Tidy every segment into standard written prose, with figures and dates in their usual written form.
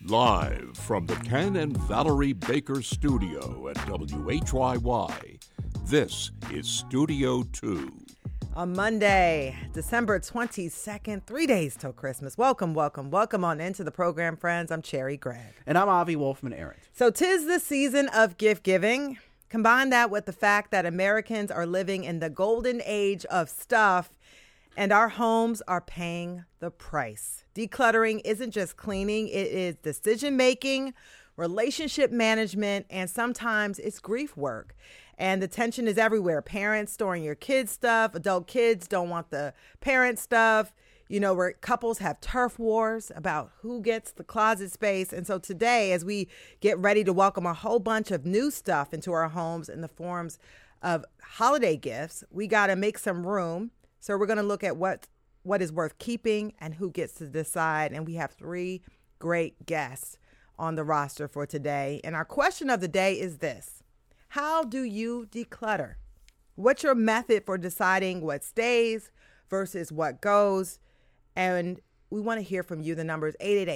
Live from the Ken and Valerie Baker studio at WHYY, this is Studio 2. On Monday, December 22nd, 3 days till Christmas. Welcome on into the program, friends. I'm Cherry Gregg. And I'm Avi Wolfman-Arent. So 'tis the season of gift giving. Combine that with the fact that Americans are living in the golden age of stuff, and our homes are paying the price. Decluttering isn't just cleaning, it is decision-making, relationship management, and sometimes it's grief work. And the tension is everywhere. Parents storing your kids' stuff. Adult kids don't want the parent stuff. You know, where couples have turf wars about who gets the closet space. And so today, as we get ready to welcome a whole bunch of new stuff into our homes in the forms of holiday gifts, we got to make some room. So we're going to look at what is worth keeping and who gets to decide. And we have three great guests on the roster for today. And our question of the day is this: how do you declutter? What's your method for deciding what stays versus what goes? And we want to hear from you. The number is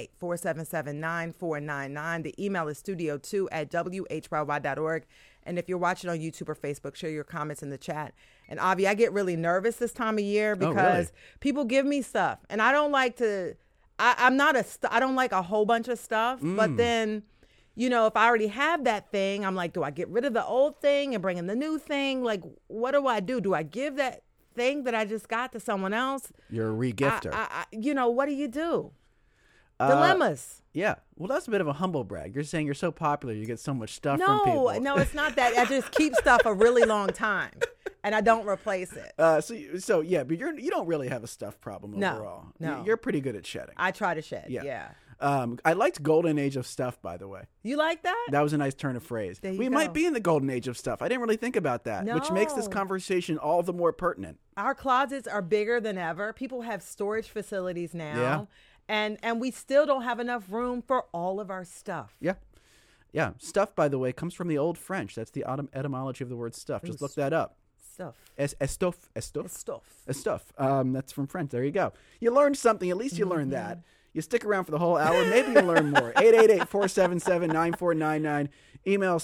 888-477-9499. The email is studio2@whyy.org. And if you're watching on YouTube or Facebook, share your comments in the chat. And Avi, I get really nervous this time of year because people give me stuff. And I don't like to, I don't like a whole bunch of stuff. But then, you know, if I already have that thing, I'm like, do I get rid of the old thing and bring in the new thing? Like, what do I do? Do I give that thing that I just got to someone else? You're a re-gifter. You know, what do you do? Dilemmas. Yeah. Well, that's a bit of a humble brag. You're saying you're so popular, you get so much stuff from people. No, it's not that. I just keep stuff a really long time, and I don't replace it. So yeah, but you don't really have a stuff problem overall. No. You're pretty good at shedding. I try to shed, yeah. I liked Golden Age of Stuff, by the way. You like that? That was a nice turn of phrase. We might be in the Golden Age of Stuff. I didn't really think about that, which makes this conversation all the more pertinent. Our closets are bigger than ever. People have storage facilities now. Yeah. And we still don't have enough room for all of our stuff. Yeah. Yeah. Stuff, by the way, comes from the Old French. That's the etymology of the word stuff. Just look that up. Stuff. Estoff. Stuff. That's from French. There you go. You learned something. At least you learned that. You stick around for the whole hour. Maybe you'll learn more. 888-477-9499. Email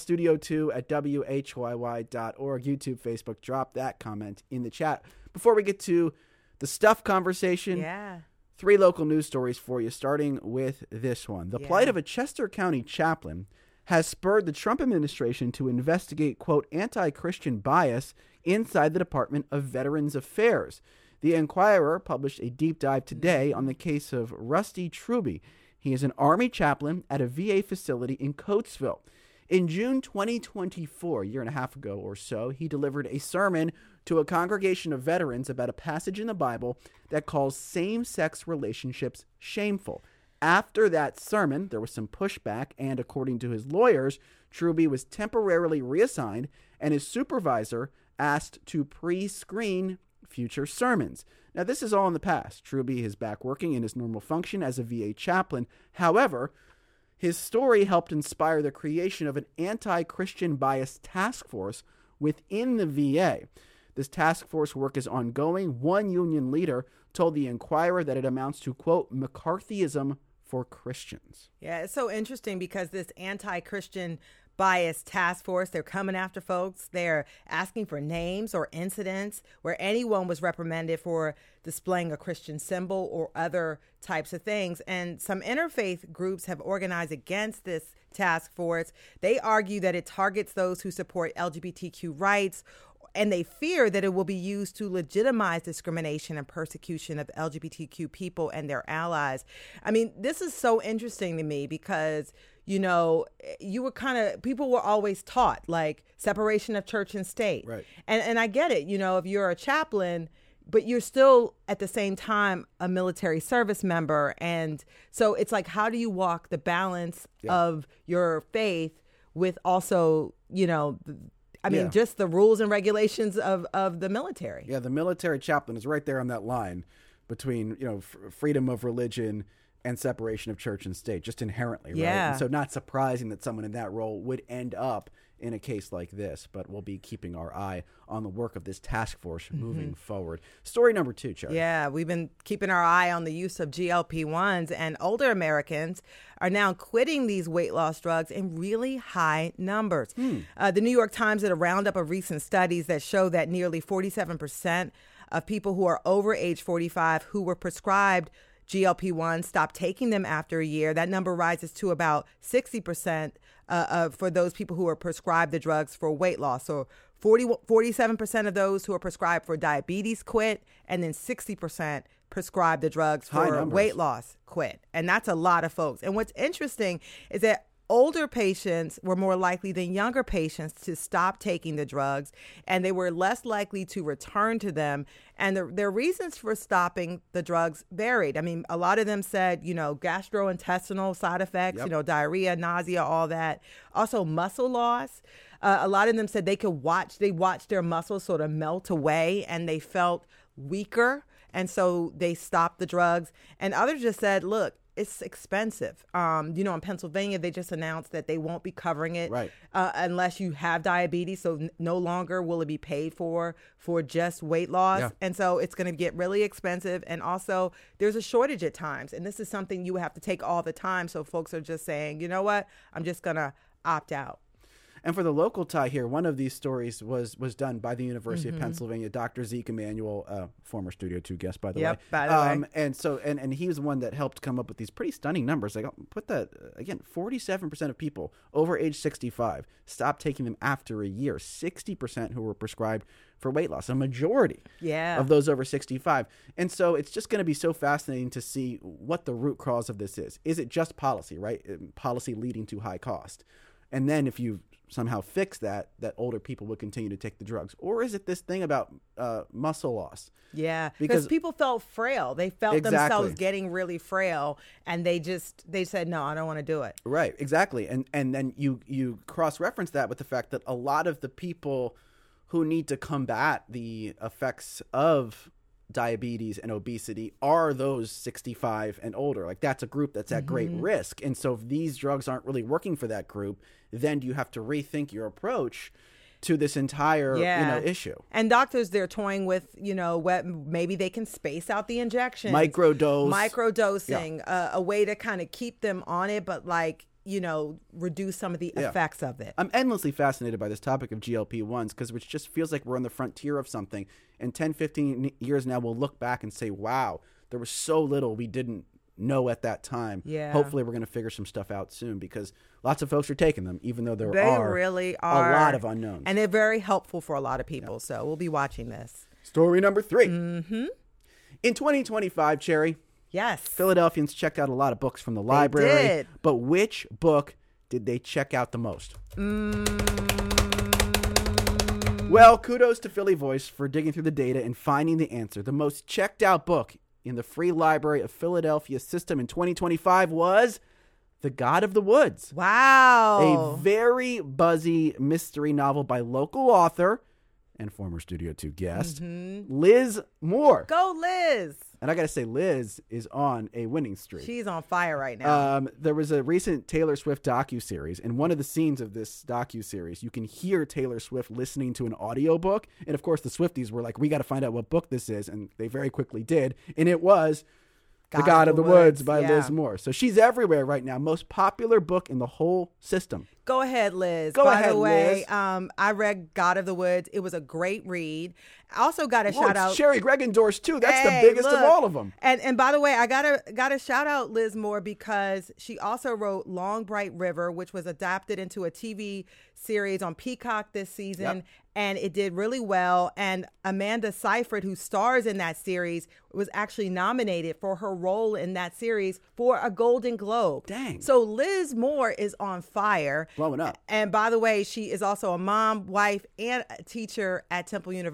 studio2@whyy.org. YouTube, Facebook. Drop that comment in the chat. Before we get to the stuff conversation, three local news stories for you, starting with this one. The plight of a Chester County chaplain has spurred the Trump administration to investigate, quote, anti-Christian bias inside the Department of Veterans Affairs. The Enquirer published a deep dive today on the case of Rusty Truby. He is an Army chaplain at a VA facility in Coatesville. In June 2024, a year and a half ago or so, he delivered a sermon to a congregation of veterans about a passage in the Bible that calls same-sex relationships shameful. After that sermon, there was some pushback, and according to his lawyers, Truby was temporarily reassigned, and his supervisor asked to pre-screen future sermons. Now, this is all in the past. Truby is back working in his normal function as a VA chaplain. However, his story helped inspire the creation of an anti-Christian bias task force within the VA. This task force work is ongoing. One union leader told the Enquirer that it amounts to, quote, McCarthyism for Christians. Yeah, it's so interesting because this anti-Christian bias task force, they're coming after folks. They're asking for names or incidents where anyone was reprimanded for displaying a Christian symbol or other types of things. And some interfaith groups have organized against this task force. They argue that it targets those who support LGBTQ rights, and they fear that it will be used to legitimize discrimination and persecution of LGBTQ people and their allies. I mean, this is so interesting to me because, you know, people were always taught like separation of church and state. Right. And I get it, you know, if you're a chaplain, but you're still at the same time a military service member. And so it's like, how do you walk the balance of your faith with also, you know, just the rules and regulations of the military. Yeah, the military chaplain is right there on that line between, you know, freedom of religion and separation of church and state, just inherently, right? Yeah. And so not surprising that someone in that role would end up in a case like this, but we'll be keeping our eye on the work of this task force moving forward. Story number 2, Cherry. Yeah, we've been keeping our eye on the use of GLP-1s, and older Americans are now quitting these weight loss drugs in really high numbers. The New York Times did a roundup of recent studies that show that nearly 47% of people who are over age 45 who were prescribed GLP-1 stopped taking them after a year. That number rises to about 60% for those people who are prescribed the drugs for weight loss. So 47% of those who are prescribed for diabetes quit, and then 60% prescribed the drugs for weight loss quit. And that's a lot of folks. And what's interesting is that older patients were more likely than younger patients to stop taking the drugs, and they were less likely to return to them. And their reasons for stopping the drugs varied. I mean, a lot of them said, gastrointestinal side effects, diarrhea, nausea, all that. Also muscle loss. A lot of them said they watched their muscles sort of melt away and they felt weaker. And so they stopped the drugs. And others just said, look, it's expensive. In Pennsylvania, they just announced that they won't be covering it unless you have diabetes. So no longer will it be paid for just weight loss. Yeah. And so it's going to get really expensive. And also there's a shortage at times. And this is something you have to take all the time. So folks are just saying, you know what, I'm just going to opt out. And for the local tie here, one of these stories was done by the University of Pennsylvania, Dr. Zeke Emanuel, former Studio 2 guest, by the way. By the way. And so, and he was the one that helped come up with these pretty stunning numbers. Like, put that again: 47% of people over age 65 stopped taking them after a year. 60% who were prescribed for weight loss. A majority of those over 65. And so, it's just going to be so fascinating to see what the root cause of this is. Is it just policy, right? Policy leading to high cost, and then if you somehow fix that older people would continue to take the drugs? Or is it this thing about muscle loss? Yeah, because people felt frail. They felt themselves getting really frail, and they said, no, I don't want to do it. Right, exactly. And then you cross-reference that with the fact that a lot of the people who need to combat the effects of diabetes and obesity are those 65 and older. Like, that's a group that's at great risk. And so if these drugs aren't really working for that group, then you have to rethink your approach to this entire issue. And doctors, they're toying with, maybe they can space out the injections. Microdosing, a way to kind of keep them on it, but reduce some of the effects of it. I'm endlessly fascinated by this topic of GLP-1s because it just feels like we're on the frontier of something. In 10, 15 years now, we'll look back and say, wow, there was so little we didn't know at that time. Yeah. Hopefully we're going to figure some stuff out soon because lots of folks are taking them, even though there are really a lot of unknowns. And they're very helpful for a lot of people. So we'll be watching this. Story number 3. In 2025, Cherry. Yes. Philadelphians checked out a lot of books from the library. They did. But which book did they check out the most? Well, kudos to Philly Voice for digging through the data and finding the answer. The most checked out book in the Free Library of Philadelphia system in 2025 was The God of the Woods. Wow. A very buzzy mystery novel by local author and former Studio 2 guest, Liz Moore. Go, Liz. And I got to say, Liz is on a winning streak. She's on fire right now. There was a recent Taylor Swift docuseries. In one of the scenes of this docuseries, you can hear Taylor Swift listening to an audiobook. And, of course, the Swifties were like, we got to find out what book this is. And they very quickly did. And it was The God of the Woods by Liz Moore. So she's everywhere right now. Most popular book in the whole system. Go ahead, Liz. By the way, Liz. I read God of the Woods. It was a great read. I also got a shout out. Sherry Gregg endorsed too. That's the biggest of all of them. And by the way, I got to shout out Liz Moore because she also wrote Long Bright River, which was adapted into a TV series on Peacock this season. Yep. And it did really well. And Amanda Seyfried, who stars in that series, was actually nominated for her role in that series for a Golden Globe. Dang. So Liz Moore is on fire. Blowing up. And by the way, she is also a mom, wife, and a teacher at Temple University.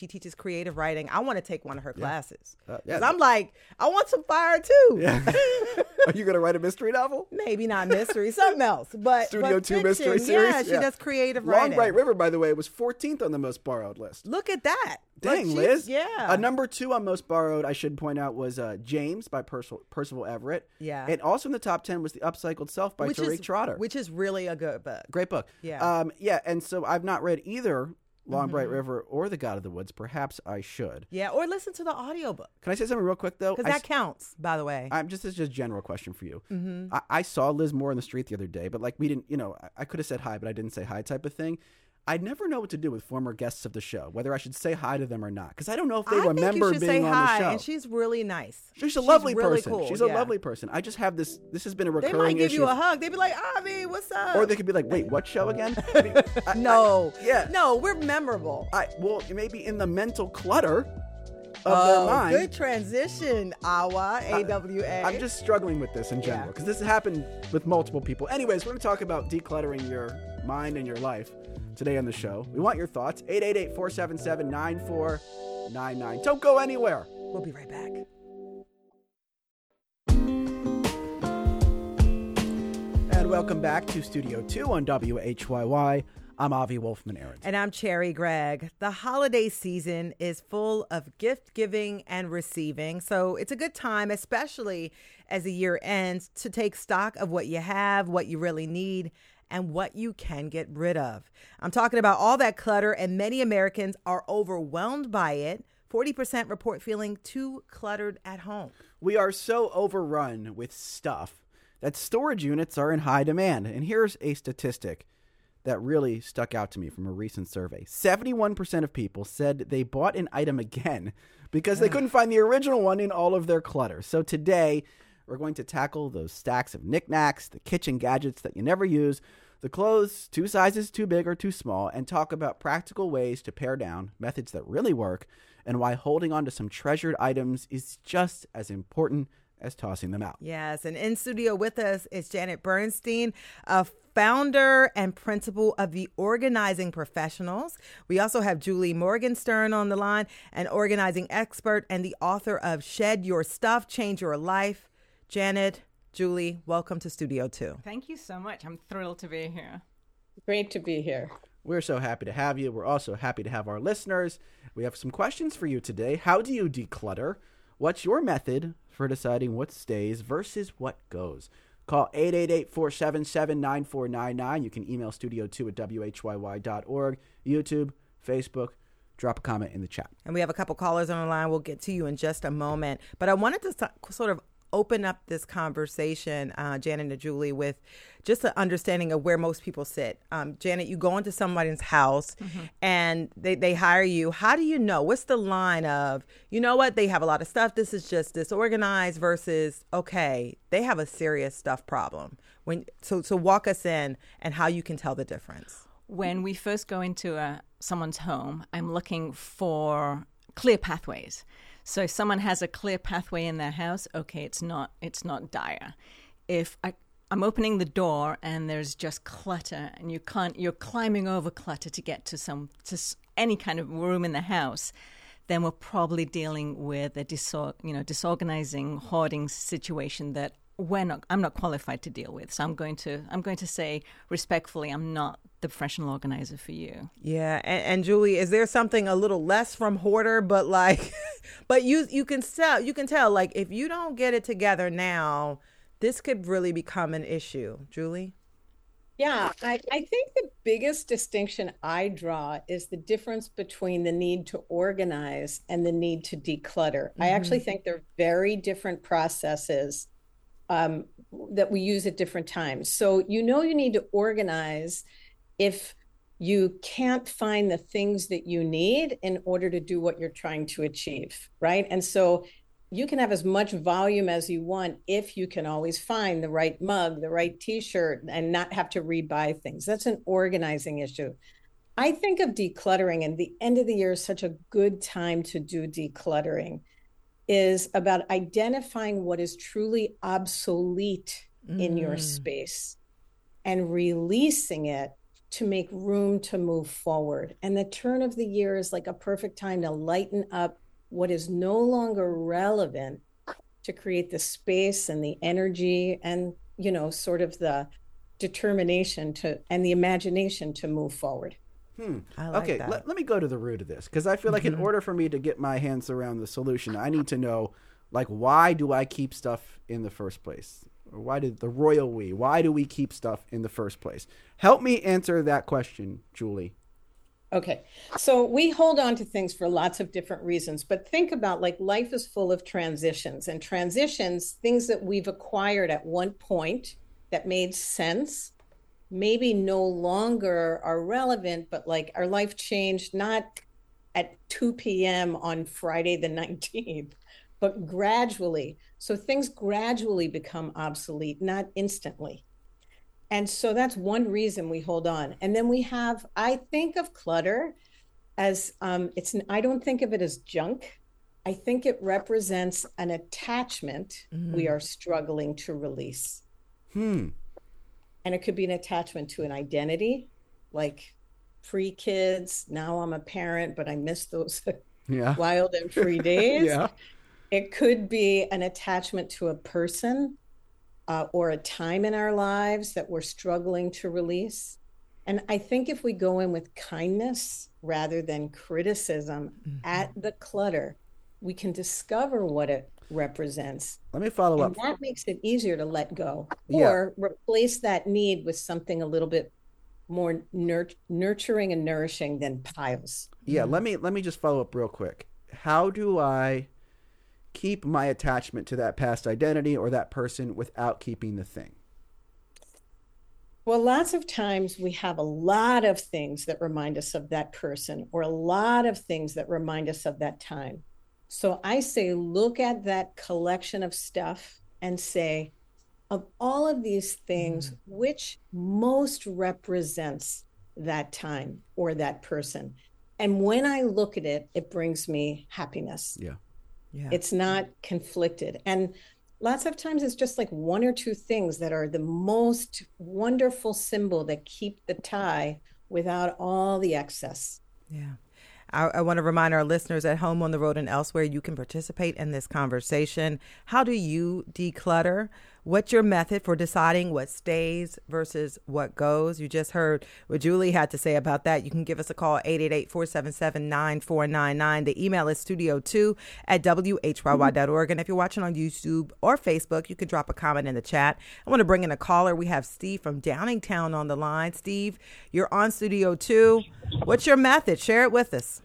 She teaches creative writing. I want to take one of her classes. Yeah. I'm like, I want some fire too. Yeah. Are you going to write a mystery novel? Maybe not mystery, something else. But Studio 2 fiction. mystery series? Yeah, she does creative writing. Long Bright River, by the way, was 14th on the most borrowed list. Look at that. Dang, Liz. Yeah. Number 2 on most borrowed, I should point out, was James by Percival Everett. Yeah. And also in the top 10 was The Upcycled Self by Tariq Trotter. Which is really a good book. Great book. Yeah. And so I've not read either Long Bright River or The God of the Woods. Perhaps I should. Yeah, or listen to the audiobook. Can I say something real quick, though? Because that counts, by the way. This is just a general question for you. I saw Liz Moore on the street the other day, but like we didn't, I could have said hi, but I didn't say hi type of thing. I never know what to do with former guests of the show, whether I should say hi to them or not, because I don't know if they remember being on the show. And she's really nice. She's a lovely really person. Cool. She's a lovely person. I just have this has been a recurring issue. They might give you a hug. They'd be like, Avi, what's up? Or they could be like, wait, what show again? No, we're memorable. Well, maybe in the mental clutter of their mind. Good transition, AWA. I'm just struggling with this in general, because this has happened with multiple people. Anyways, we're going to talk about decluttering your mind and your life today on the show. We want your thoughts. 888-477-9499. Don't go anywhere. We'll be right back. And welcome back to Studio 2 on WHYY. I'm Avi Wolfman-Arent. And I'm Cherry Gregg. The holiday season is full of gift giving and receiving. So it's a good time, especially as the year ends, to take stock of what you have, what you really need, and what you can get rid of. I'm talking about all that clutter, and many Americans are overwhelmed by it. 40% report feeling too cluttered at home. We are so overrun with stuff that storage units are in high demand. And here's a statistic that really stuck out to me from a recent survey. 71% of people said they bought an item again because they couldn't find the original one in all of their clutter. So today, we're going to tackle those stacks of knickknacks, the kitchen gadgets that you never use, the clothes 2 sizes too big or too small, and talk about practical ways to pare down, methods that really work, and why holding on to some treasured items is just as important as tossing them out. Yes, and in studio with us is Janet Bernstein, a founder and principal of the Organizing Professionals. We also have Julie Morgenstern on the line, an organizing expert and the author of Shed Your Stuff, Change Your Life. Janet, Julie, welcome to Studio 2. Thank you so much. I'm thrilled to be here. Great to be here. We're so happy to have you. We're also happy to have our listeners. We have some questions for you today. How do you declutter? What's your method for deciding what stays versus what goes? Call 888-477-9499. You can email studio2@whyy.org, YouTube, Facebook. Drop a comment in the chat. And we have a couple callers on the line. We'll get to you in just a moment. But I wanted to sort of open up this conversation, Janet and Julie, with just an understanding of where most people sit. Janet, you go into somebody's house and they hire you. How do you know? What's the line of, you know what, they have a lot of stuff, this is just disorganized, versus, okay, they have a serious stuff problem? So walk us in and how you can tell the difference. When we first go into someone's home, I'm looking for clear pathways. So if someone has a clear pathway in their house, okay, it's not dire. If I'm opening the door and there's just clutter and you're climbing over clutter to get to any kind of room in the house, then we're probably dealing with a disorganizing, hoarding situation that I'm not qualified to deal with. So I'm going to say respectfully, I'm not the professional organizer for you. Yeah, and Julie, is there something a little less from hoarder, but like, but you can tell like if you don't get it together now, this could really become an issue. Julie? Yeah, I think the biggest distinction I draw is the difference between the need to organize and the need to declutter. I actually think they're very different processes that we use at different times. So you need to organize if you can't find the things that you need in order to do what you're trying to achieve, right? And so you can have as much volume as you want if you can always find the right mug, the right t-shirt, and not have to rebuy things. That's an organizing issue. I think of decluttering, and the end of the year is such a good time to do decluttering, is about identifying what is truly obsolete in your space and releasing it to make room to move forward. And the turn of the year is like a perfect time to lighten up what is no longer relevant, to create the space and the energy and, sort of the determination and the imagination to move forward. I like okay, that. Let me go to the root of this, because I feel like in order for me to get my hands around the solution, I need to know, like, why do I keep stuff in the first place? Or why do we keep stuff in the first place? Help me answer that question, Julie. Okay, so we hold on to things for lots of different reasons, but think about, like, life is full of transitions, and transitions, things that we've acquired at one point that made sense, maybe no longer are relevant, but like our life changed not at 2 p.m. on Friday the 19th, but gradually. So things gradually become obsolete, not instantly. And so that's one reason we hold on. And then I think of clutter as, I don't think of it as junk. I think it represents an attachment we are struggling to release. And it could be an attachment to an identity, like pre-kids. Now I'm a parent, but I miss those wild and free days. It could be an attachment to a person or a time in our lives that we're struggling to release. And I think if we go in with kindness rather than criticism at the clutter, we can discover what it represents. Let me follow up. That makes it easier to let go or replace that need with something a little bit more nurturing and nourishing than piles. Yeah, let me just follow up real quick. How do I keep my attachment to that past identity or that person without keeping the thing? Well, lots of times we have a lot of things that remind us of that person, or a lot of things that remind us of that time. So I say, look at that collection of stuff and say, of all of these things, which most represents that time or that person? And when I look at it, it brings me happiness. Yeah. It's not conflicted. And lots of times it's just like one or two things that are the most wonderful symbol that keep the tie without all the excess. Yeah. I want to remind our listeners at home, on the road, and elsewhere, you can participate in this conversation. How do you declutter? What's your method for deciding what stays versus what goes? You just heard what Julie had to say about that. You can give us a call, 888-477-9499. The email is studio2@whyy.org. And if you're watching on YouTube or Facebook, you can drop a comment in the chat. I want to bring in a caller. We have Steve from Downingtown on the line. Steve, you're on Studio 2. What's your method? Share it with us.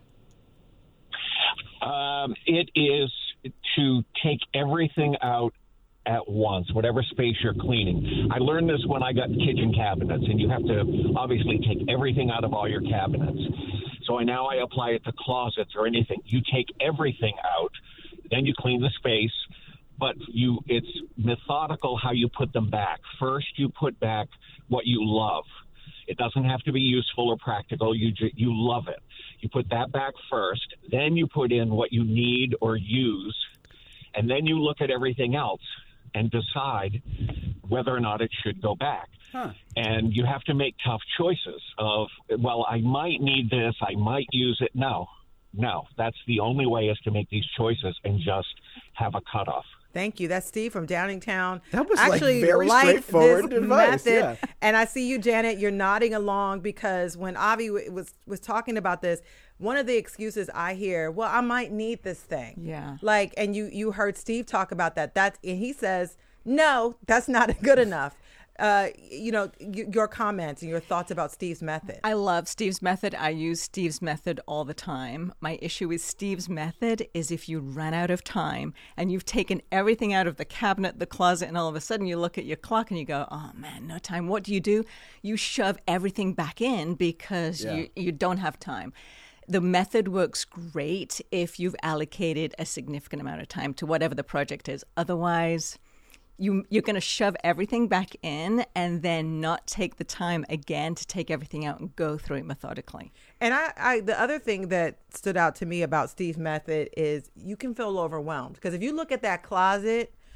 It is to take everything out at once, whatever space you're cleaning. I learned this when I got kitchen cabinets, and you have to obviously take everything out of all your cabinets. So now I apply it to closets or anything. You take everything out, then you clean the space, but it's methodical how you put them back. First, you put back what you love. It doesn't have to be useful or practical. You love it. You put that back first. Then you put in what you need or use. And then you look at everything else and decide whether or not it should go back. And you have to make tough choices of, well, I might need this. I might use it. No, that's the only way, is to make these choices and just have a cutoff. Thank you. That's Steve from Downingtown. That was actually very straightforward advice. Method. Yeah. And I see you, Janet. You're nodding along, because when Avi was talking about this, one of the excuses I hear, well, I might need this thing. Yeah. Like, and you heard Steve talk about that. And he says, no, that's not good enough. Your comments and your thoughts about Steve's method. I love Steve's method. I use Steve's method all the time. My issue with Steve's method is if you run out of time and you've taken everything out of the cabinet, the closet, and all of a sudden you look at your clock and you go, oh man, no time. What do? You shove everything back in because you don't have time. The method works great if you've allocated a significant amount of time to whatever the project is. Otherwise, you're going to shove everything back in and then not take the time again to take everything out and go through it methodically. And I the other thing that stood out to me about Steve's method is you can feel overwhelmed, because if you look at that closet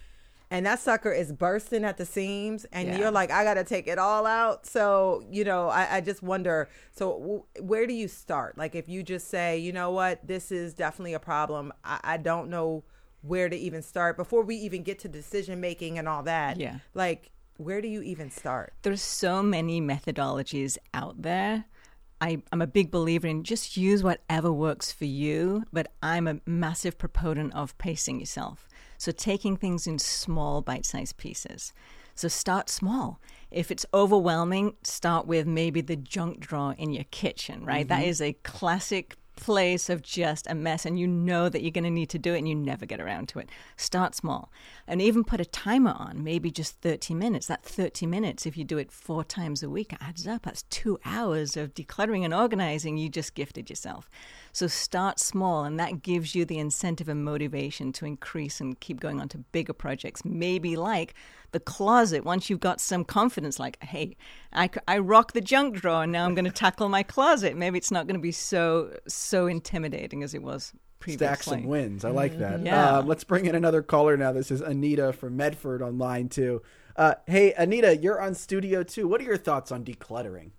and that sucker is bursting at the seams, and you're like, I got to take it all out. So, I just wonder, so where do you start? Like, if you just say, you know what, this is definitely a problem. I don't know where to even start before we even get to decision making and all that. Yeah. Like, where do you even start? There's so many methodologies out there. I'm a big believer in just use whatever works for you, but I'm a massive proponent of pacing yourself. So taking things in small bite-sized pieces. So start small. If it's overwhelming, start with maybe the junk drawer in your kitchen, right? That is a classic place of just a mess, and you know that you're going to need to do it and you never get around to it. Start small and even put a timer on, maybe just 30 minutes. That 30 minutes, if you do it 4 times a week, adds up. That's 2 hours of decluttering and organizing you just gifted yourself. So start small, and that gives you the incentive and motivation to increase and keep going on to bigger projects, maybe like the closet. Once you've got some confidence, like, hey, I rock the junk drawer, and now I'm going to tackle my closet. Maybe it's not going to be so intimidating as it was previously. Stack some wins. I like that. Yeah. Let's bring in another caller now. This is Anita from Medford on line 2. Hey, Anita, you're on Studio 2. What are your thoughts on decluttering?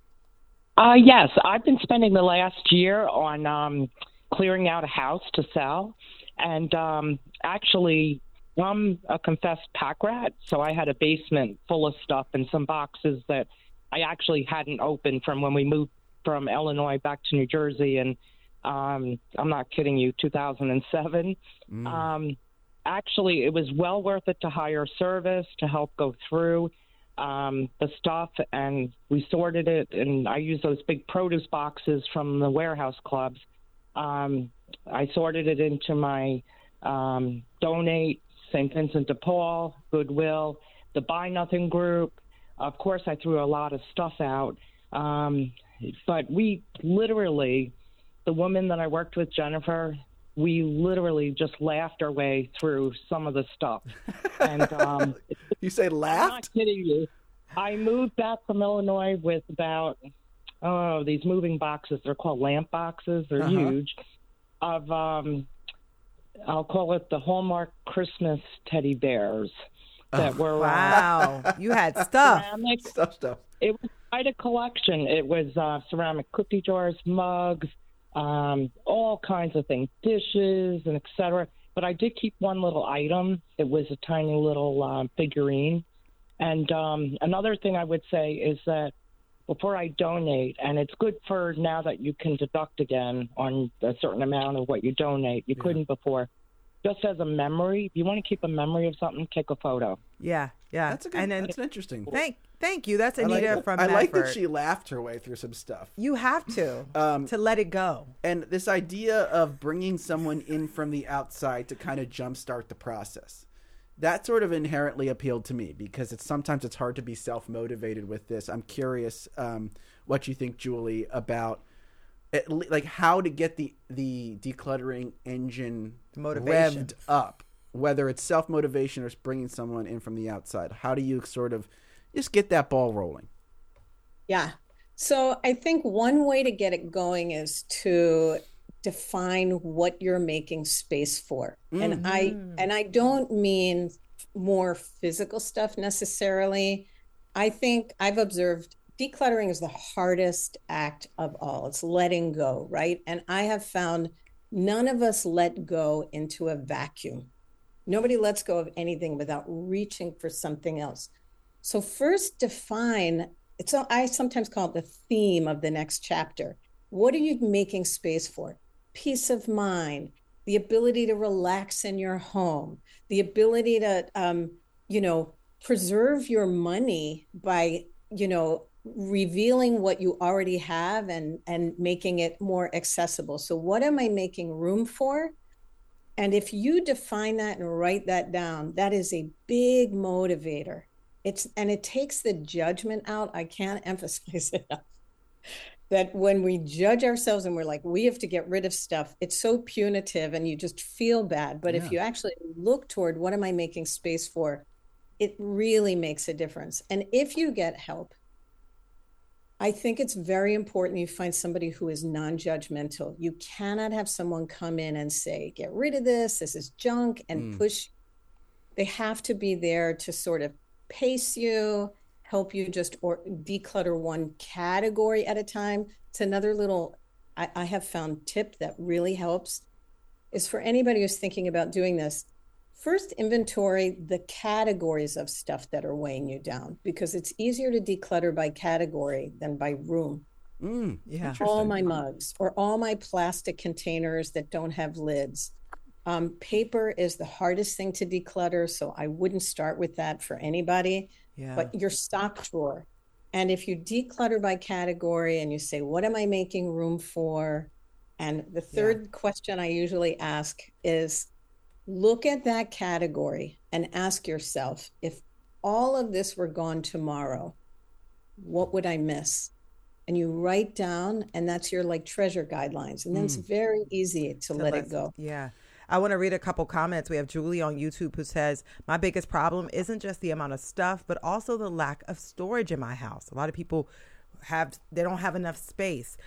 Yes, I've been spending the last year on clearing out a house to sell. And actually, I'm a confessed pack rat, so I had a basement full of stuff and some boxes that I actually hadn't opened from when we moved from Illinois back to New Jersey. And I'm not kidding you, 2007. Actually, it was well worth it to hire a service to help go through the stuff, and we sorted it, and I used those big produce boxes from the warehouse clubs. I sorted it into my Donate, St. Vincent de Paul, Goodwill, the Buy Nothing group. Of course, I threw a lot of stuff out, but we literally, the woman that I worked with, Jennifer, we literally just laughed our way through some of the stuff. And you say laughed? I'm not kidding you. I moved back from Illinois with about these moving boxes. They're called lamp boxes. They're huge. Of I'll call it the Hallmark Christmas teddy bears that were wow. You had stuff. Ceramic. Stuff. It was quite a collection. It was ceramic cookie jars, mugs, all kinds of things, dishes, and etc. But I did keep one little item. It was a tiny little figurine. And another thing I would say is that before I donate, and it's good for now that you can deduct again on a certain amount of what you donate. You couldn't before. Just as a memory, if you want to keep a memory of something, take a photo. Yeah. That's that's an interesting. Thank you. That's Anita from I Medford. like that she laughed her way through some stuff. You have to let it go. And this idea of bringing someone in from the outside to kind of jumpstart the process, that sort of inherently appealed to me because sometimes it's hard to be self-motivated with this. I'm curious what you think, Julie, about like how to get the decluttering engine revved up, whether it's self-motivation or it's bringing someone in from the outside. How do you sort of just get that ball rolling? Yeah. So I think one way to get it going is to define what you're making space for. And I don't mean more physical stuff necessarily. I think I've observed decluttering is the hardest act of all. It's letting go, right? And I have found none of us let go into a vacuum. Nobody lets go of anything without reaching for something else. So first define, I sometimes call it the theme of the next chapter. What are you making space for? Peace of mind, the ability to relax in your home, the ability to, preserve your money by, revealing what you already have and making it more accessible. So what am I making room for? And if you define that and write that down, that is a big motivator. It takes the judgment out. I can't emphasize enough that when we judge ourselves and we're like, we have to get rid of stuff, it's so punitive and you just feel bad. But if you actually look toward what am I making space for, it really makes a difference. And if you get help, I think it's very important you find somebody who is non-judgmental. You cannot have someone come in and say, get rid of this is junk, and push. They have to be there to sort of pace you, help you just or declutter one category at a time. It's another little, I have found tip that really helps is for anybody who's thinking about doing this, first inventory the categories of stuff that are weighing you down, because it's easier to declutter by category than by room. All my mugs or all my plastic containers that don't have lids. Paper is the hardest thing to declutter, so I wouldn't start with that for anybody. But your stock drawer. And if you declutter by category and you say, what am I making room for? And the third question I usually ask is, look at that category and ask yourself, if all of this were gone tomorrow, what would I miss? And you write down, and that's your like treasure guidelines. And then it's very easy to let it go. Yeah. I want to read a couple comments. We have Julie on YouTube who says, my biggest problem isn't just the amount of stuff, but also the lack of storage in my house. A lot of people they don't have enough space.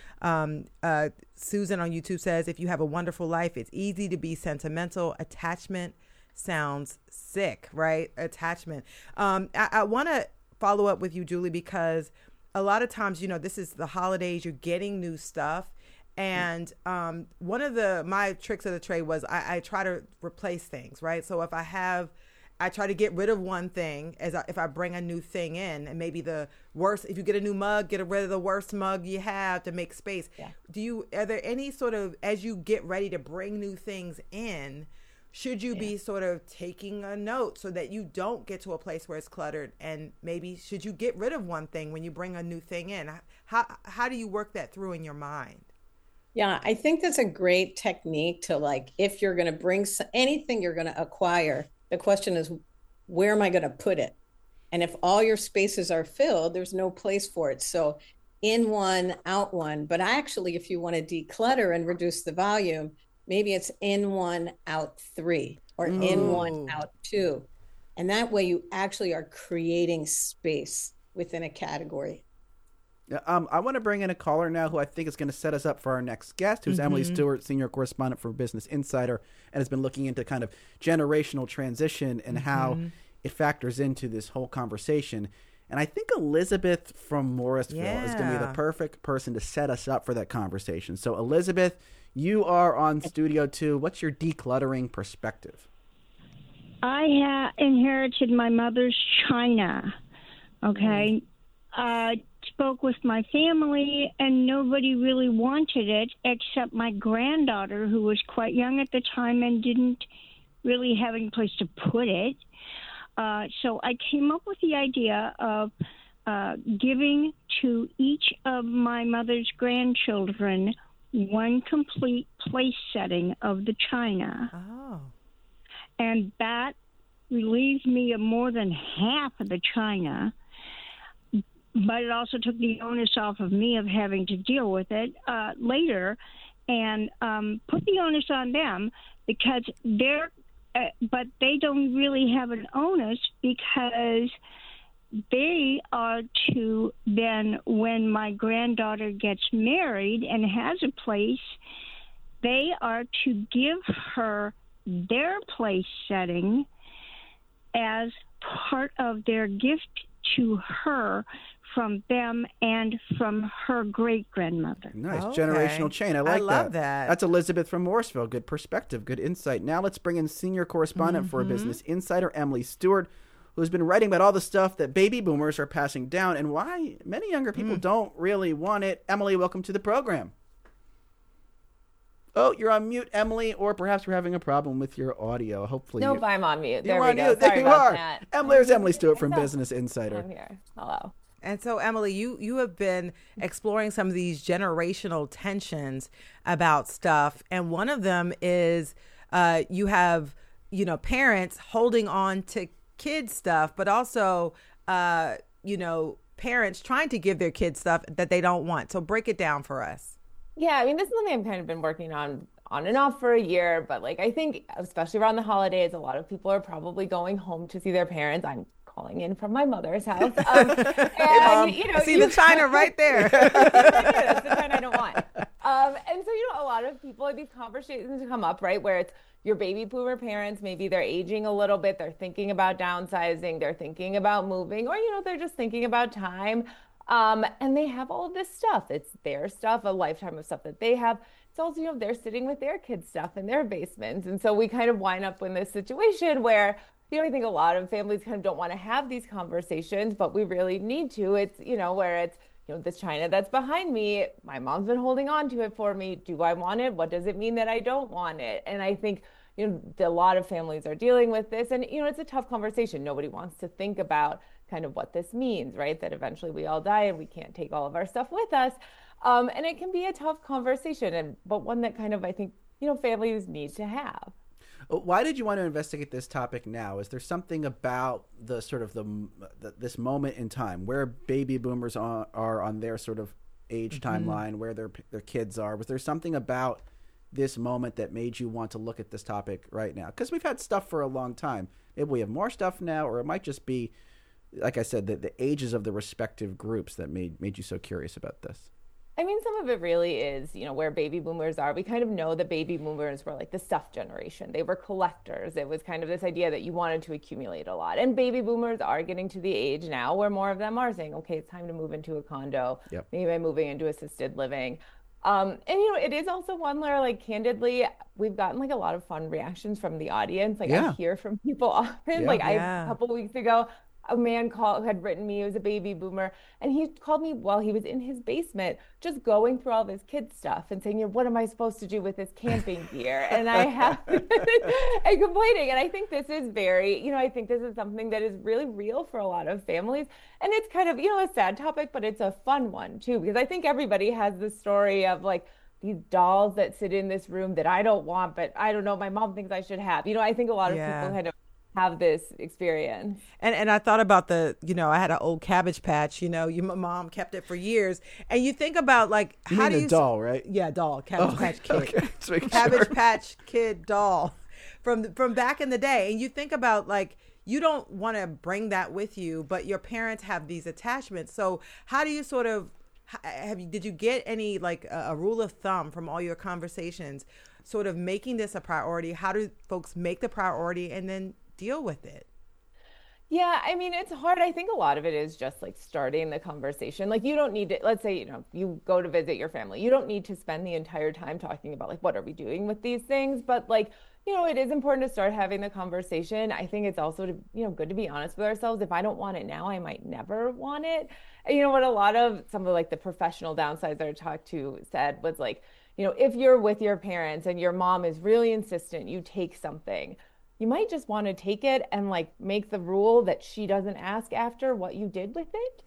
Susan on YouTube says, if you have a wonderful life, it's easy to be sentimental. Attachment sounds sick, right? Attachment. I want to follow up with you, Julie, because a lot of times, this is the holidays, you're getting new stuff. And one of my tricks of the trade was I try to replace things, right? So if I try to get rid of one thing if I bring a new thing in, and maybe the worst, if you get a new mug, get rid of the worst mug you have to make space. Yeah. Are there any sort of, as you get ready to bring new things in, should you be sort of taking a note so that you don't get to a place where it's cluttered? And maybe should you get rid of one thing when you bring a new thing in? How do you work that through in your mind? Yeah, I think that's a great technique to, like, if you're going to bring anything you're going to acquire, the question is, where am I going to put it? And if all your spaces are filled, there's no place for it. So in one, out one. But actually, if you want to declutter and reduce the volume, maybe it's in one, out three, or in one, out two. And that way you actually are creating space within a category. I want to bring in a caller now who I think is going to set us up for our next guest, who's Emily Stewart, senior correspondent for Business Insider, and has been looking into kind of generational transition and how it factors into this whole conversation. And I think Elizabeth from Morrisville is going to be the perfect person to set us up for that conversation. So, Elizabeth, you are on Studio 2. What's your decluttering perspective? I inherited my mother's china, okay? Spoke with my family, and nobody really wanted it except my granddaughter, who was quite young at the time and didn't really have any place to put it. So I came up with the idea of giving to each of my mother's grandchildren one complete place setting of the china. Oh. And that relieved me of more than half of the china. But it also took the onus off of me of having to deal with it later, and put the onus on them because but they don't really have an onus because they are to then, when my granddaughter gets married and has a place, they are to give her their place setting as part of their gift to her from them and from her great-grandmother. Nice. Okay. Generational chain. I love that. That's Elizabeth from Morrisville. Good perspective. Good insight. Now let's bring in senior correspondent for Business Insider, Emily Stewart, who's been writing about all the stuff that baby boomers are passing down and why many younger people don't really want it. Emily, welcome to the program. Oh, you're on mute, Emily, or perhaps we're having a problem with your audio. Hopefully, nope, I'm on mute. There we go. There you are. There's Emily Stewart from Business Insider. I'm here. Hello. And so, Emily, you have been exploring some of these generational tensions about stuff. And one of them is you have, parents holding on to kids' stuff, but also, parents trying to give their kids stuff that they don't want. So break it down for us. Yeah, I mean, this is something I've kind of been working on and off for a year. But I think, especially around the holidays, a lot of people are probably going home to see their parents. I'm calling in from my mother's house. And, I see the china right there. That's the china I don't want. And so, a lot of people, these conversations come up, right, where it's your baby boomer parents, maybe they're aging a little bit, they're thinking about downsizing, they're thinking about moving, or, they're just thinking about time. And they have all of this stuff. It's their stuff, a lifetime of stuff that they have. It's also, they're sitting with their kids' stuff in their basements. And so we kind of wind up in this situation where, I think a lot of families kind of don't want to have these conversations, but we really need to. It's, where it's, this china that's behind me, my mom's been holding on to it for me. Do I want it? What does it mean that I don't want it? And I think, a lot of families are dealing with this. And, it's a tough conversation. Nobody wants to think about kind of what this means, right? That eventually we all die and we can't take all of our stuff with us. And it can be a tough conversation, but one that kind of, I think, families need to have. Why did you want to investigate this topic now? Is there something about the sort of this moment in time where baby boomers are on their sort of age timeline, where their kids are? Was there something about this moment that made you want to look at this topic right now? Because we've had stuff for a long time. Maybe we have more stuff now, or it might just be, like I said, the ages of the respective groups that made you so curious about this. I mean, some of it really is, where baby boomers are. We kind of know that baby boomers were like the stuff generation. They were collectors. It was kind of this idea that you wanted to accumulate a lot. And baby boomers are getting to the age now where more of them are saying, okay, it's time to move into a condo. Yep. Maybe I'm moving into assisted living. And, it is also one where, like, candidly, we've gotten like a lot of fun reactions from the audience. Like, I hear from people often. A couple of weeks ago, a man who had written me, he was a baby boomer, and he called me while he was in his basement, just going through all of his kids' stuff and saying, what am I supposed to do with this camping gear? And and complaining. And I think this is very, I think this is something that is really real for a lot of families. And it's kind of, a sad topic, but it's a fun one too, because I think everybody has this story of like these dolls that sit in this room that I don't want, but I don't know, my mom thinks I should have. I think a lot of people kind of have this experience. And I thought about I had an old Cabbage Patch, my mom kept it for years. And you think about like, how do you doll, right? Yeah, doll, Cabbage Patch Kid. Okay. Cabbage Patch Kid doll from back in the day. And you think about like, you don't want to bring that with you, but your parents have these attachments. So how do you sort of, did you get any like a rule of thumb from all your conversations, sort of making this a priority? How do folks make the priority and then deal with it? Yeah, I mean, it's hard. I think a lot of it is just like starting the conversation. Like, you don't need to, let's say, you go to visit your family. You don't need to spend the entire time talking about like, what are we doing with these things? But like, it is important to start having the conversation. I think it's also, good to be honest with ourselves. If I don't want it now, I might never want it. And what a lot of some of like the professional downsizers I talked to said was like, if you're with your parents and your mom is really insistent you take something, you might just want to take it and like make the rule that she doesn't ask after what you did with it.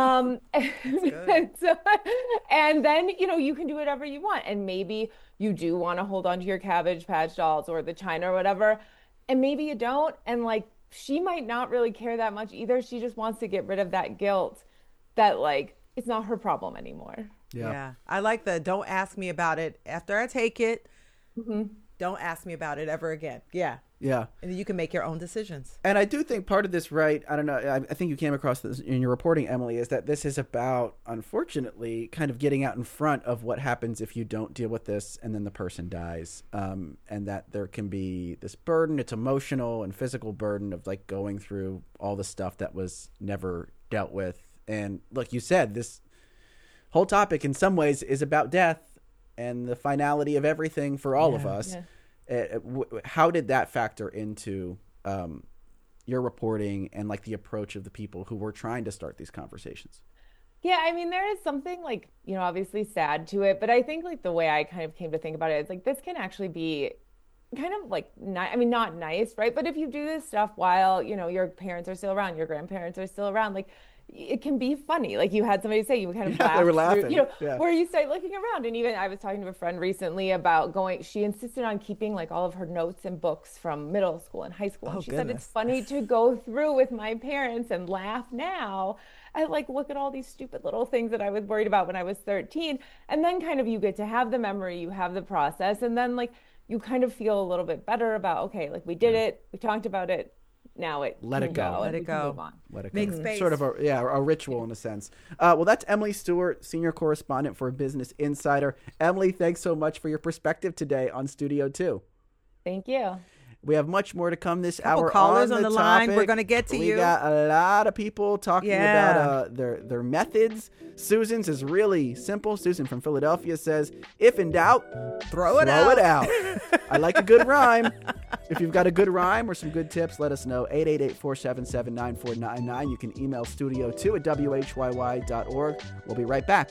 And then, you can do whatever you want. And maybe you do want to hold on to your Cabbage Patch dolls or the china or whatever. And maybe you don't. And like, she might not really care that much either. She just wants to get rid of that guilt that like, it's not her problem anymore. Yeah. I like the don't ask me about it after I take it. Mm-hmm. Don't ask me about it ever again. Yeah. Yeah. And you can make your own decisions. And I do think part of this, right, I don't know, I think you came across this in your reporting, Emily, is that this is about, unfortunately, kind of getting out in front of what happens if you don't deal with this and then the person dies. And that there can be this burden, it's emotional and physical burden of like going through all the stuff that was never dealt with. And like you said, this whole topic in some ways is about death and the finality of everything for all of us. Yeah. How did that factor into your reporting and like the approach of the people who were trying to start these conversations? Yeah, I mean, there is something like, obviously sad to it, but I think like the way I kind of came to think about it is like, this can actually be kind of like, not nice, right? But if you do this stuff while, your parents are still around, your grandparents are still around, like, it can be funny. Like you had somebody say, you kind of laughed. They were laughing. Where you start looking around. And even I was talking to a friend recently about she insisted on keeping like all of her notes and books from middle school and high school. And she said, it's funny to go through with my parents and laugh now. I like, look at all these stupid little things that I was worried about when I was 13. And then kind of you get to have the memory, you have the process. And then like, you kind of feel a little bit better about, okay, like we did it, we talked about it. now it let can it go. Let it go. Move on. Let it Make go. space. Sort of a ritual in a sense. Well, that's Emily Stewart, senior correspondent for Business Insider. Emily, thanks so much for your perspective today on Studio 2. Thank you. We have much more to come this Couple hour. Callers on the line. topic. We're going to get to you. We got a lot of people talking about their methods. Susan's is really simple. Susan from Philadelphia says, if in doubt, throw it out. I like a good rhyme. If you've got a good rhyme or some good tips, let us know. 888-477-9499. You can email studio2@whyy.org. We'll be right back.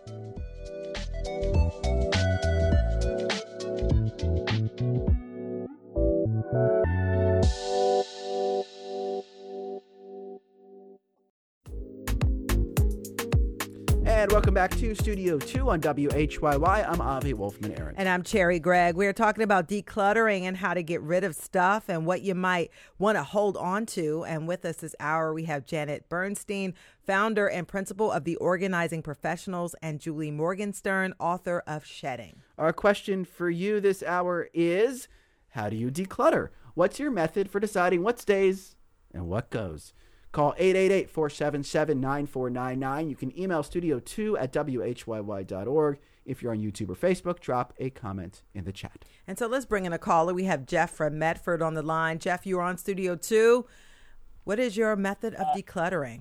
And welcome back to Studio 2 on WHYY. I'm Avi Wolfman-Arent. And I'm Cherry Gregg. We're talking about decluttering and how to get rid of stuff and what you might want to hold on to. And with us this hour, we have Janet Bernstein, founder and principal of the Organizing Professionals, and Julie Morgenstern, author of Shedding. Our question for you this hour is, how do you declutter? What's your method for deciding what stays and what goes? Call 888-477-9499. You can email studio2@whyy.org. If you're on YouTube or Facebook, drop a comment in the chat. And so let's bring in a caller. We have Jeff from Medford on the line. Jeff, you're on Studio 2. What is your method of decluttering?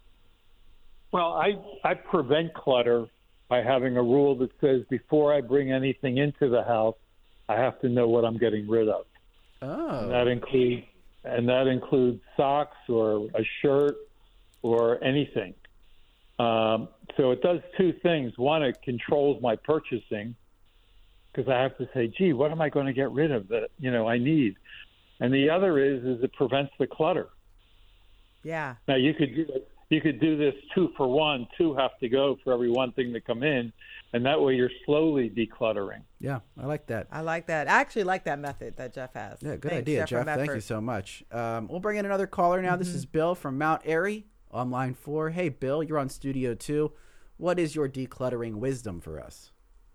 Well, I prevent clutter by having a rule that says before I bring anything into the house, I have to know what I'm getting rid of. Oh. And that includes socks or a shirt or anything. So it does two things. One, it controls my purchasing because I have to say, gee, what am I going to get rid of that, I need? And the other is it prevents the clutter. Yeah. Now, you could do this 2 for 1. 2 have to go for every one thing to come in. And that way you're slowly decluttering. Yeah, I like that. I like that. I actually like that method that Jeff has. Yeah, good idea, Jeff. Thank you so much. We'll bring in another caller now. This is Bill from Mount Airy on line 4. Hey, Bill, you're on Studio 2. What is your decluttering wisdom for us?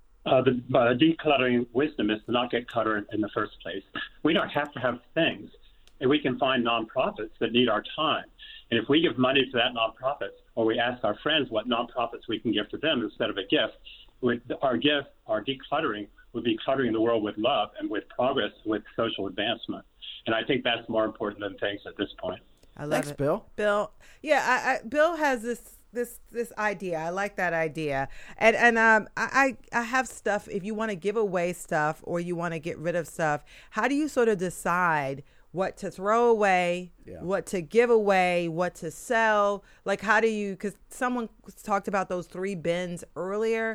The decluttering wisdom is to not get cluttered in the first place. We don't have to have things. And we can find nonprofits that need our time. And if we give money to that nonprofit, or we ask our friends what nonprofits we can give to them instead of a gift, our decluttering would be cluttering the world with love and with progress, with social advancement. And I think that's more important than things at this point. I love Thanks, it. Bill. Bill, yeah, Bill has this idea. I like that idea. And I have stuff. If you want to give away stuff or you want to get rid of stuff, how do you sort of decide what to throw away, what to give away, what to sell? Like, how do you, because someone talked about those 3 bins earlier.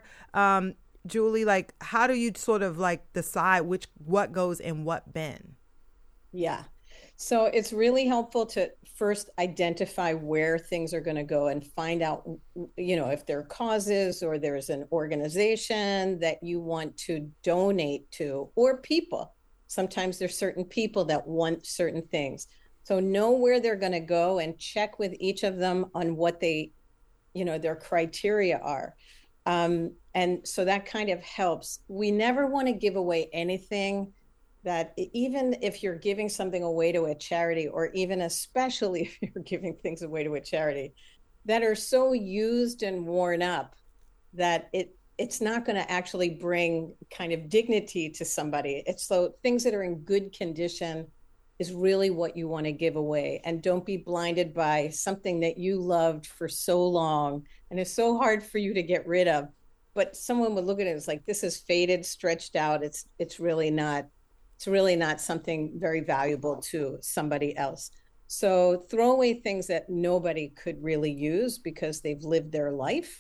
Julie, like, how do you sort of like decide what goes in what bin? Yeah. So it's really helpful to first identify where things are going to go and find out, if there are causes or there's an organization that you want to donate to, or people. Sometimes there's certain people that want certain things. So know where they're going to go and check with each of them on what they, their criteria are. And so that kind of helps. We never want to give away anything that, even if you're giving something away to a charity, or even especially if you're giving things away to a charity, that are so used and worn up that it's not going to actually bring kind of dignity to somebody. It's so things that are in good condition is really what you want to give away. And don't be blinded by something that you loved for so long and is so hard for you to get rid of. But someone would look at it as like, this is faded, stretched out. It's really not something very valuable to somebody else. So throw away things that nobody could really use because they've lived their life.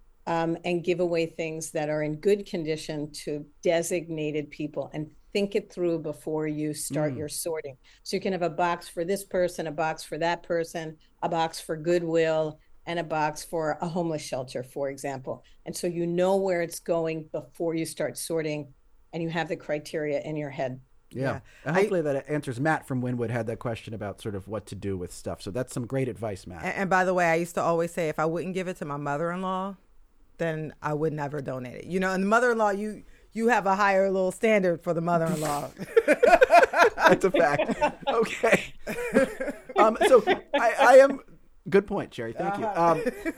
And give away things that are in good condition to designated people, and think it through before you start your sorting. So you can have a box for this person, a box for that person, a box for Goodwill, and a box for a homeless shelter, for example. And so you know where it's going before you start sorting, and you have the criteria in your head. Yeah. And hopefully that answers. Matt from Wynwood had that question about sort of what to do with stuff. So that's some great advice, Matt. And by the way, I used to always say if I wouldn't give it to my mother-in-law, then I would never donate it. And the mother-in-law, you have a higher little standard for the mother-in-law. That's a fact. Okay. So I am. Good point, Jerry. Thank you.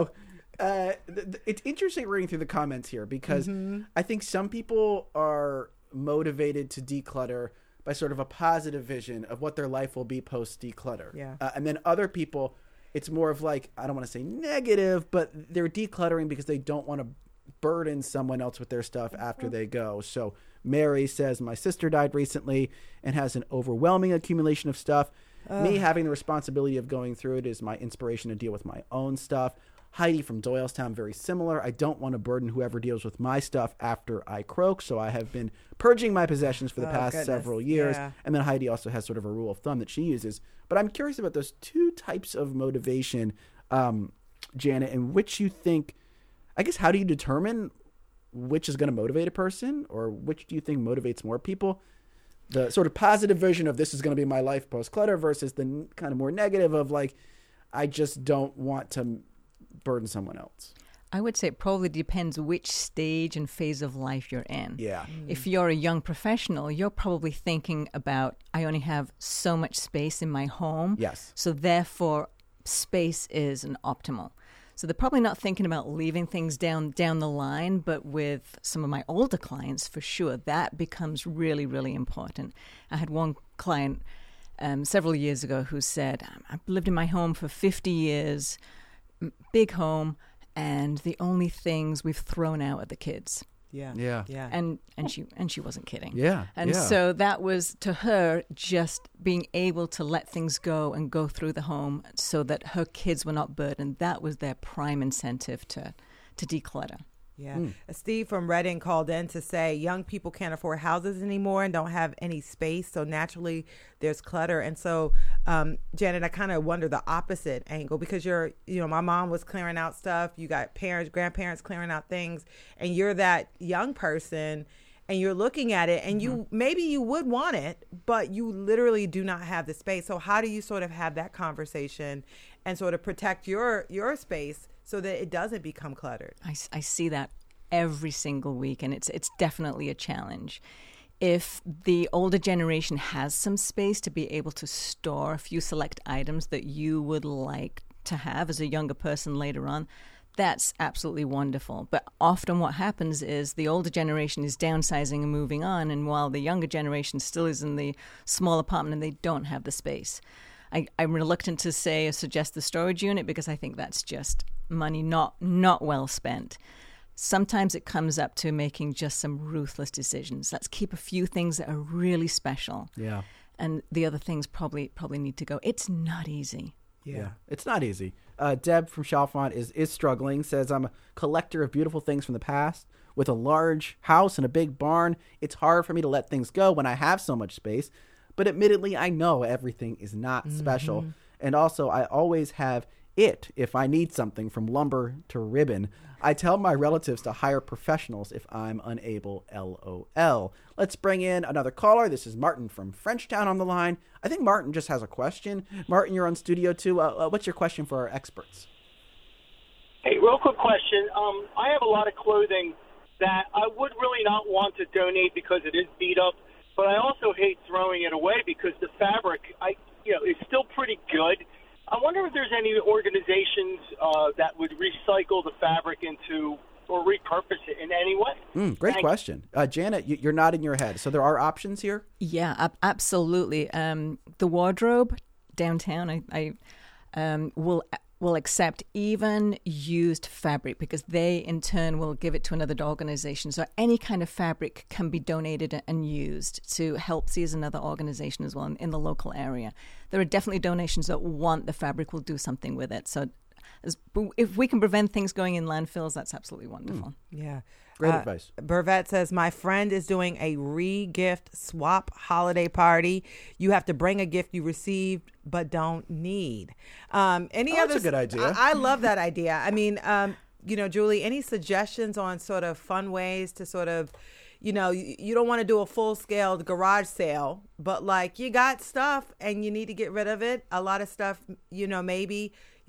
It's interesting reading through the comments here because I think some people are motivated to declutter by sort of a positive vision of what their life will be post declutter. Yeah. And then other people, it's more of like, I don't want to say negative, but they're decluttering because they don't want to burden someone else with their stuff after they go. So Mary says, my sister died recently and has an overwhelming accumulation of stuff. Me having the responsibility of going through it is my inspiration to deal with my own stuff. Heidi from Doylestown, very similar. I don't want to burden whoever deals with my stuff after I croak, so I have been purging my possessions for the past several years. Yeah. And then Heidi also has sort of a rule of thumb that she uses. But I'm curious about those two types of motivation, Janet, and which you think, I guess, how do you determine which is going to motivate a person, or which do you think motivates more people? The sort of positive version of this is going to be my life post-clutter versus the kind of more negative of like, I just don't want to burden someone else. I would say it probably depends which stage and phase of life you're in. Yeah. If you're a young professional, you're probably thinking about, I only have so much space in my home. Yes. So therefore, space is an optimal. So they're probably not thinking about leaving things down the line, but with some of my older clients, for sure, that becomes really, really important. I had one client several years ago who said, I've lived in my home for 50 years, big home, and the only things we've thrown out are the kids. Yeah. And she wasn't kidding. Yeah. And so that was, to her, just being able to let things go and go through the home so that her kids were not burdened. That was their prime incentive to declutter. Yeah. Steve from Reading called in to say young people can't afford houses anymore and don't have any space. So naturally there's clutter. And so, Janet, I kind of wonder the opposite angle because my mom was clearing out stuff. You got grandparents clearing out things, and you're that young person and you're looking at it and maybe you would want it, but you literally do not have the space. So how do you sort of have that conversation and sort of protect your space so that it doesn't become cluttered? I see that every single week, and it's definitely a challenge. If the older generation has some space to be able to store a few select items that you would like to have as a younger person later on, that's absolutely wonderful. But often what happens is the older generation is downsizing and moving on, and while the younger generation still is in the small apartment and they don't have the space. I'm reluctant to say or suggest the storage unit because I think that's just money not well spent. Sometimes it comes up to making just some ruthless decisions. Let's keep a few things that are really special. Yeah. And the other things probably need to go. It's not easy. Yeah, it's not easy. Deb from Chalfont is struggling, says, I'm a collector of beautiful things from the past. With a large house and a big barn, it's hard for me to let things go when I have so much space. But admittedly, I know everything is not special. And also, I always have it if I need something, from lumber to ribbon. I tell my relatives to hire professionals if I'm unable, LOL. Let's bring in another caller. This is Martin from Frenchtown on the line. I think Martin just has a question. Martin, you're on Studio 2. What's your question for our experts? Hey, real quick question. I have a lot of clothing that I would really not want to donate because it is beat up, but I also hate throwing it away because the fabric, is still pretty good. I wonder if there's any organizations that would recycle the fabric into or repurpose it in any way. Great question. Janet, you're nodding your head. So there are options here? Yeah, absolutely. The Wardrobe downtown, I will accept even used fabric because they in turn will give it to another organization. So any kind of fabric can be donated and used to help see as another organization as well in the local area. There are definitely donations that want the fabric, will do something with it. So if we can prevent things going in landfills, that's absolutely wonderful. Yeah. Great advice. Burvette says, my friend is doing a re-gift swap holiday party. You have to bring a gift you received but don't need. That's a good idea. I love that idea. I mean, Julie, any suggestions on sort of fun ways to sort of, you don't want to do a full-scale garage sale, but like you got stuff and you need to get rid of it. A lot of stuff, maybe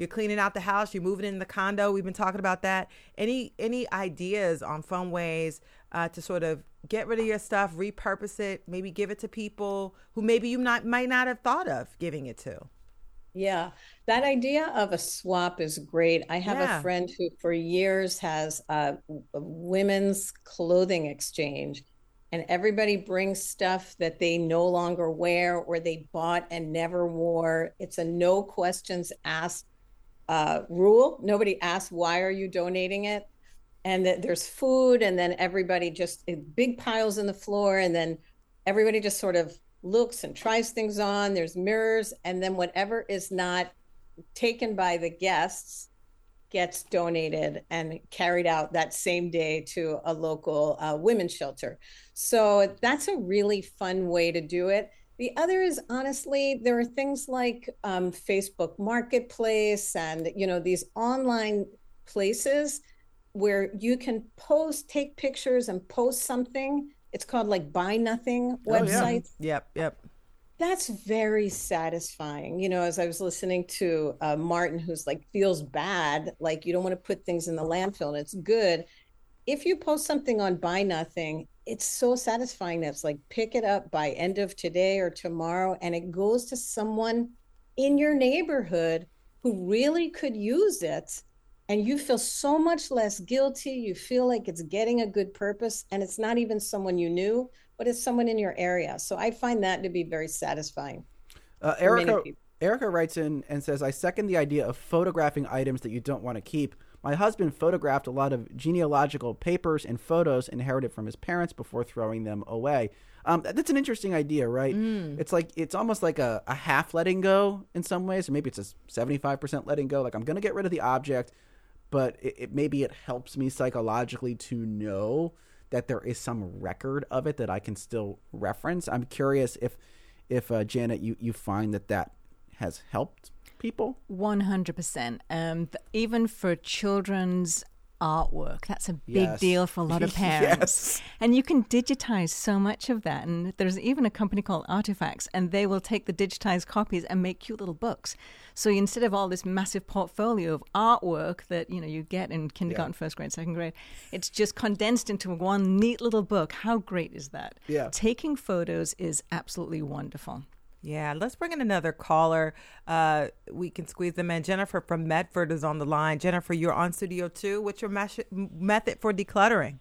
you're cleaning out the house, you're moving in the condo. We've been talking about that. Any ideas on fun ways to sort of get rid of your stuff, repurpose it, maybe give it to people who maybe you might not have thought of giving it to? Yeah, that idea of a swap is great. I have a friend who for years has a women's clothing exchange, and everybody brings stuff that they no longer wear or they bought and never wore. It's a no questions asked rule. Nobody asks, why are you donating it? And that there's food, and then everybody just big piles in the floor, and then everybody just sort of looks and tries things on. There's mirrors, and then whatever is not taken by the guests gets donated and carried out that same day to a local women's shelter. So that's a really fun way to do it. The other is, honestly, there are things like Facebook Marketplace and, these online places where you can take pictures and post something. It's called like Buy Nothing websites. Yep. That's very satisfying. As I was listening to Martin, who's like, feels bad, like you don't want to put things in the landfill, and it's good. If you post something on Buy Nothing, it's so satisfying that it's like, pick it up by end of today or tomorrow, and it goes to someone in your neighborhood who really could use it. And you feel so much less guilty. You feel like it's getting a good purpose, and it's not even someone you knew, but it's someone in your area. So I find that to be very satisfying. Erica writes in and says, I second the idea of photographing items that you don't want to keep. My husband photographed a lot of genealogical papers and photos inherited from his parents before throwing them away. That's an interesting idea, right? It's almost like a half letting go in some ways, or maybe it's a 75% letting go. Like, I'm going to get rid of the object, but maybe it helps me psychologically to know that there is some record of it that I can still reference. I'm curious if Janet, you find that has helped people? 100%. Even for children's artwork, that's a big deal for a lot of parents. And you can digitize so much of that. And there's even a company called Artifacts, and they will take the digitized copies and make cute little books. So instead of all this massive portfolio of artwork that you get in kindergarten, first grade, second grade, it's just condensed into one neat little book. How great is that? Yeah. Taking photos is absolutely wonderful. Yeah, let's bring in another caller. We can squeeze them in. Jennifer from Medford is on the line. Jennifer, you're on Studio 2. What's your method for decluttering?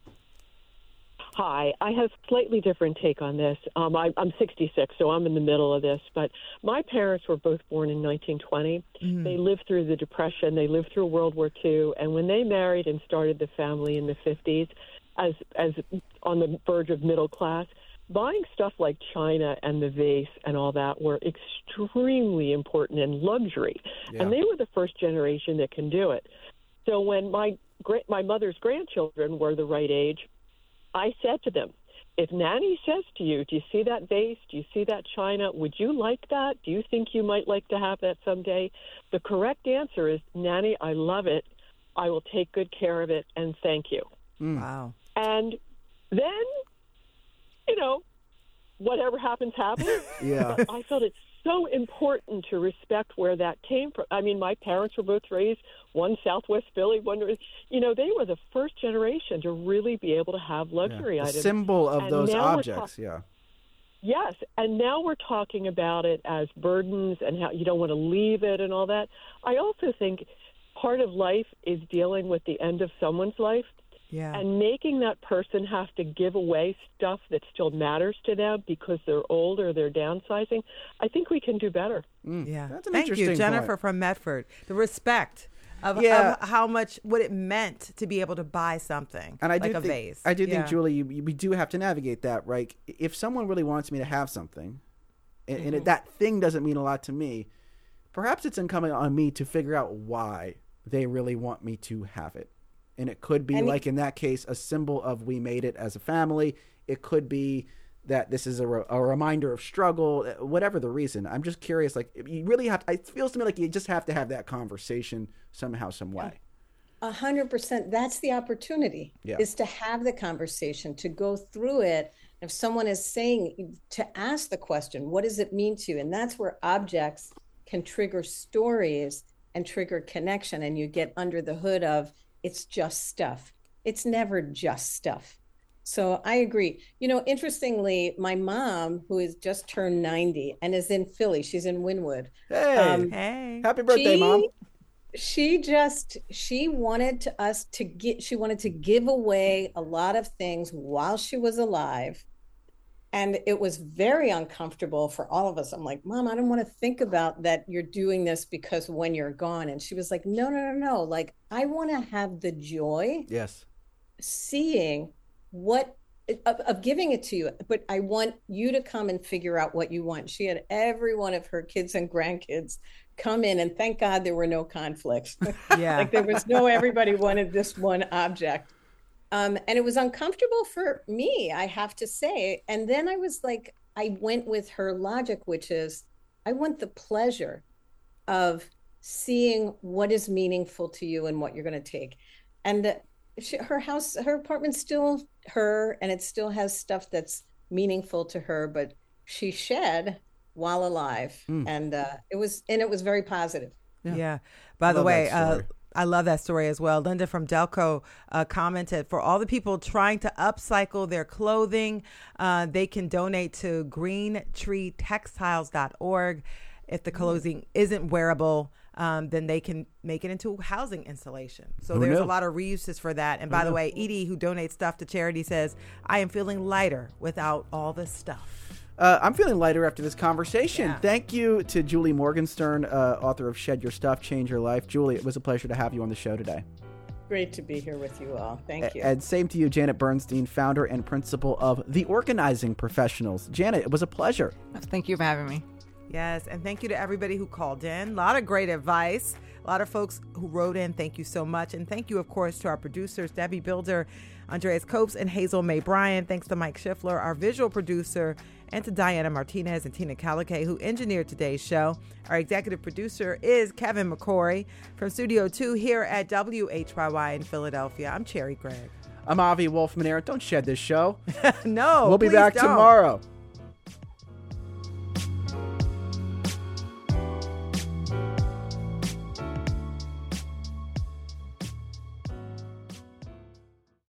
Hi, I have a slightly different take on this. I'm 66, so I'm in the middle of this. But my parents were both born in 1920. Mm-hmm. They lived through the Depression. They lived through World War II. And when they married and started the family in the 50s, as on the verge of middle class, buying stuff like china and the vase and all that were extremely important and luxury. Yeah. And they were the first generation that can do it. So when my mother's grandchildren were the right age, I said to them, if Nanny says to you, do you see that vase? Do you see that china? Would you like that? Do you think you might like to have that someday? The correct answer is, Nanny, I love it. I will take good care of it, and thank you. Wow. And then, whatever happens, happens. Yeah. But I felt it's so important to respect where that came from. I mean, my parents were both raised, one Southwest Philly, one, they were the first generation to really be able to have luxury items. The symbol of those objects, Yes, and now we're talking about it as burdens and how you don't want to leave it and all that. I also think part of life is dealing with the end of someone's life. Yeah. And making that person have to give away stuff that still matters to them because they're old or they're downsizing, I think we can do better. Yeah. That's an Thank you, interesting Jennifer point. from Medford. The respect of how much, what it meant to be able to buy something and like a vase. I do think, Julie, we do have to navigate that, right? If someone really wants me to have something, and that thing doesn't mean a lot to me, perhaps it's incumbent on me to figure out why they really want me to have it. And it could be, like in that case, a symbol of we made it as a family. It could be that this is a reminder of struggle, whatever the reason. I'm just curious, like, you really have to, it feels to me like you just have to have that conversation somehow, some way. 100%. That's the opportunity, is to have the conversation, to go through it. If someone is saying, to ask the question, what does it mean to you? And that's where objects can trigger stories and trigger connection, and you get under the hood of it's just stuff. It's never just stuff. So I agree. You know, interestingly, my mom, who has just turned 90 and is in Philly, she's in Wynwood. Hey, happy birthday, Mom. She wanted to give away a lot of things while she was alive. And it was very uncomfortable for all of us. I'm like, Mom, I don't want to think about that you're doing this because when you're gone. And she was like, no. Like, I want to have the joy. Yes. Seeing of giving it to you, but I want you to come and figure out what you want. She had every one of her kids and grandkids come in, and thank God there were no conflicts. Yeah. Like there was no, everybody wanted this one object. And it was uncomfortable for me, I have to say. And then I was like, I went with her logic, which is I want the pleasure of seeing what is meaningful to you and what you're going to take. And her apartment's still her, and it still has stuff that's meaningful to her, but she shed while alive. And it was very positive. Yeah. By the way, I love that story as well. Linda from Delco commented, for all the people trying to upcycle their clothing, they can donate to greentreetextiles.org. If the clothing isn't wearable, then they can make it into housing installation. So there's a lot of reuses for that. And by the way, Edie, who donates stuff to charity, says, I am feeling lighter without all this stuff. I'm feeling lighter after this conversation. Yeah. Thank you to Julie Morgenstern, author of Shed Your Stuff, Change Your Life. Julie, it was a pleasure to have you on the show today. Great to be here with you all. Thank you. And same to you, Janet Bernstein, founder and principal of The Organizing Professionals. Janet, it was a pleasure. Thank you for having me. Yes, and thank you to everybody who called in. A lot of great advice. A lot of folks who wrote in. Thank you so much. And thank you, of course, to our producers, Debbie Builder, Andreas Copes, and Hazel May Bryan. Thanks to Mike Schiffler, our visual producer, and to Diana Martinez and Tina Calicay, who engineered today's show. Our executive producer is Kevin McCory from Studio 2 here at WHYY in Philadelphia. I'm Cherry Gregg. I'm Avi Wolfman-Arent. Don't shed this show. No, we'll be back tomorrow.